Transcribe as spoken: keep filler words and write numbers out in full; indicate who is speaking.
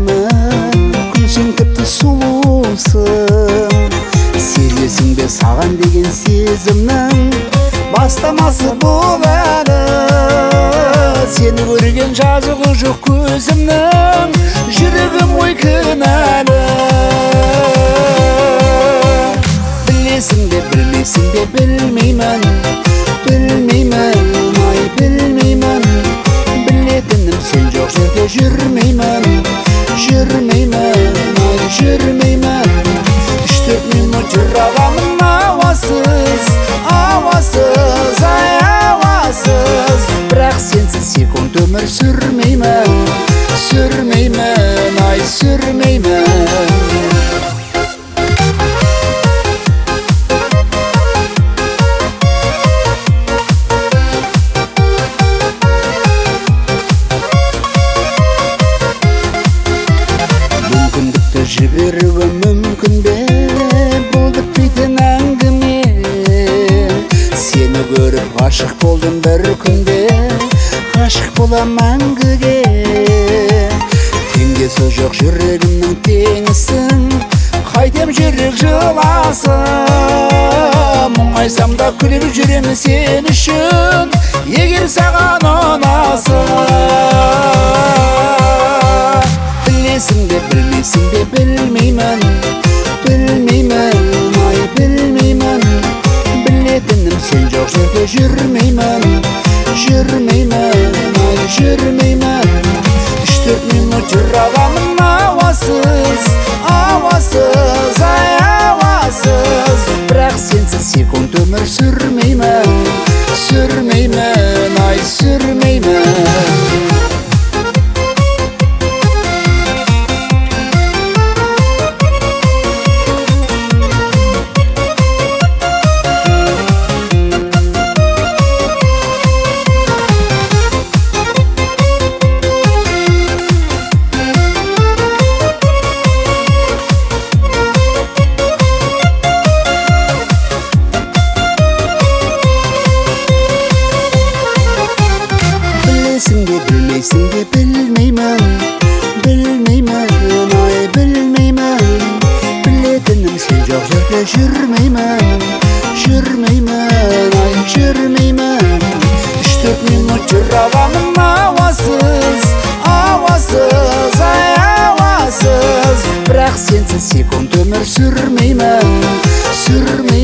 Speaker 1: әдемі, күлсең тіпті сұлусың. Сезесің бе саған деген сезімнің бастамасы бұл әлі. Сені көрген жазығы жоқ көзімнің, жүрегім ой кінәлі. Білесің бе білмейсің бе білмеймін, білмеймін, ай білмеймін. Білетінім сен жоқ жерде жүрмеймін, жүрмеймін, ай жүрмеймін. Үш төрт минут жүр аламын ауасыз, ауасыз, ай ауасыз. Бірақ сенсіз секунд өмір сүрмеймін, сүрмеймін, ай сүрмеймін. Мүмкіндікті жіберуі мүмкін бе, бұл бітпейтін әңгіме. Сені көріп ғашық болдым бір күнде, ғашық болам мәңгіге. Теңдесі жоқ жүрегімнің теңісің, қайтем жүрек жыласын. Мұңайсам да күліп жүремін сен үшін, егер саған ұнасın. Білесің бе білмейсің бе білмеймін, білмеймін, ай білмеймін. Білетінім сен жоқ жерде жүрмеймін, жүрмеймін, ай жүрмеймін. Үш төрт минут жүр аламын ауасыз, ауасыз, ай ауасыз. Бірақ сенсіз секунд өмір сүрмеймін, сүрмеймін, ай сүрмеймін. Білесің бе білмейсің бе білмеймін, білмеймін, ай білмеймін. Білетінім сен жоқ жерде жүрмеймін, жүрмеймін, ай жүрмеймін. Үш төрт минут жүр аламын ауасыз, ауасыз, ай ауасыз. Бірақ сенсіз секунд өмір сүрмеймін, сүрмеймін.